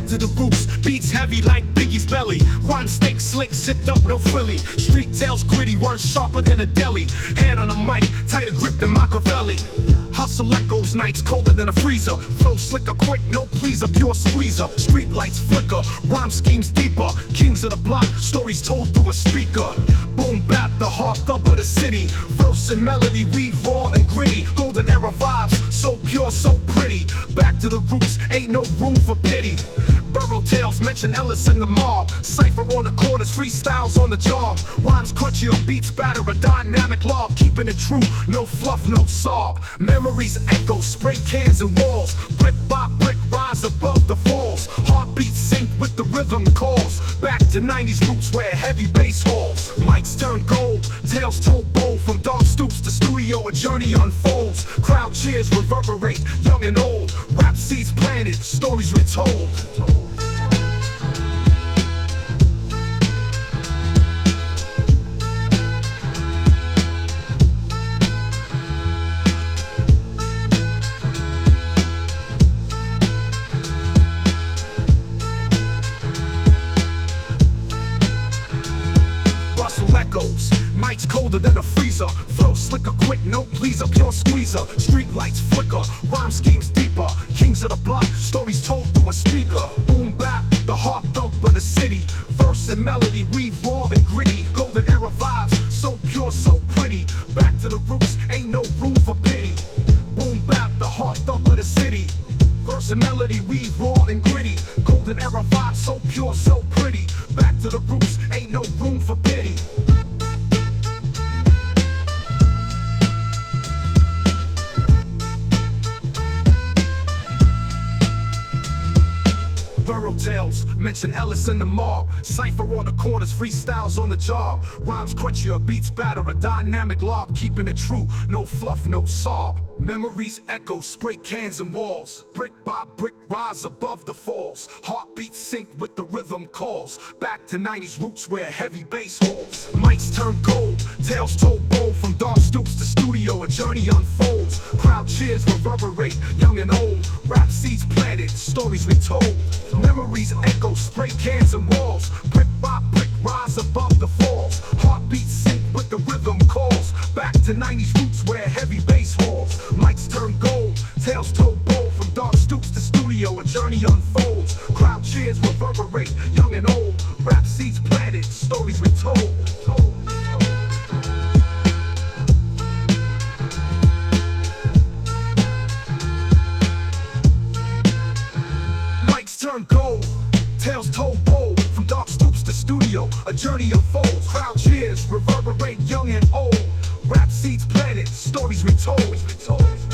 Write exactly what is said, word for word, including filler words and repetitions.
to the roots, beats heavy like Biggie's belly. Rhyme steak slick, sit up, no frilly. Street tales gritty, words sharper than a deli. Hand on the mic, tighter grip than Machiavelli. Hustle echoes, nights colder than a freezer. Flow slicker, quick, no pleaser, pure squeezer. Street lights flicker, rhyme schemes deeper. Kings of the block, stories told through a speaker. Boom bap, the heart thump of the city. Verse and melody, weave raw and gritty. Golden era vibes, so pure, so pretty. Back to the roots, ain't no room for pity. Burrow tales mention Ellis in the mob. Cypher on the corners, freestyles on the job. Rhymes crunchy on beats, batter a dynamic law. Keeping it true, no fluff, no sob. Memories echo, spray cans and walls. Brick by brick, rise above the falls. Heartbeats sync with the rhythm calls. Back to nineties roots where heavy bass falls. Mics turn gold, tales told bold. From dark stoops to studio, a journey unfolds. Crowd cheers reverberate, young and old. Rap seeds planted, stories retold. Echoes, mics colder than a freezer. Flow slicker, quick, no pleaser, pure squeezer. Street lights flicker, rhyme schemes deeper. Kings of the block, stories told through a speaker. Boom bap, the heart thump of the city. Verse and melody, weave raw and gritty. Golden era vibes, so pure, so pretty. Back to the roots, ain't no room for pity. Boom bap, the heart thump of the city. Verse and melody, weave raw and gritty. Golden era vibes, so pure, so pretty. Back to the roots, ain't no room for pity. Burrow tales mention Ellis in the mob. Cypher on the corners, freestyles on the job. Rhymes crunchier, beats batter, a dynamic lob. Keeping it true, no fluff, no sob. Memories echo, spray cans and walls. Brick by brick, rise above the falls. Heartbeats sync with the rhythm calls. Back to nineties roots where heavy bass holds. Mics turn gold, tales told bold. From dark stoops to studio, a journey unfolds. Crowd cheers reverberate, young and old. Rap seeds planted, stories retold. Memories echo, spray cans and walls. Brick by brick, rise above the falls. Heartbeats sync with the rhythm calls. Back to nineties roots where heavy bass falls. Mics turn gold, tales told bold. From dark stoops to studio, a journey unfolds. Crowd cheers reverberate, young and old. Rap seeds planted, stories retold. Mics turn gold, tales told bold. From dark stoops to studio, a journey unfolds. Crowd cheers reverberate, young and old. Rap seeds planted, stories retold.